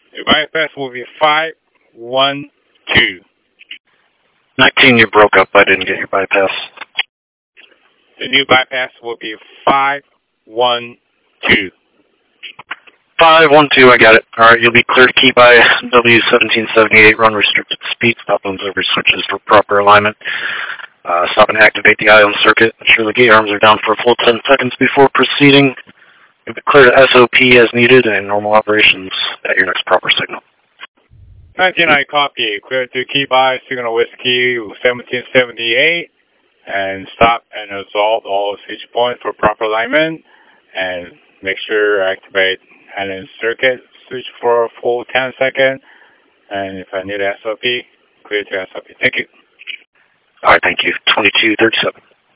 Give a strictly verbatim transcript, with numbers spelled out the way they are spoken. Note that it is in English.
The bypass will be five one two. nineteen, you broke up. I didn't get your bypass. The new bypass will be five one two. five one two, I got it. All right, you'll be clear to keep by W seventeen seventy-eight, run restricted speed, stop on over switches for proper alignment. Uh, stop and activate the ion circuit. Ensure the gate arms are down for a full ten seconds before proceeding. You'll be clear to S O P as needed and normal operations at your next proper signal. nineteen, I copy. Clear to keep by signal whiskey seventeen seventy-eight and stop and resolve all switch points for proper alignment and make sure activate ion circuit switch for a full ten seconds. And if I need S O P, clear to S O P. Thank you. All right, thank you. twenty-two thirty-seven.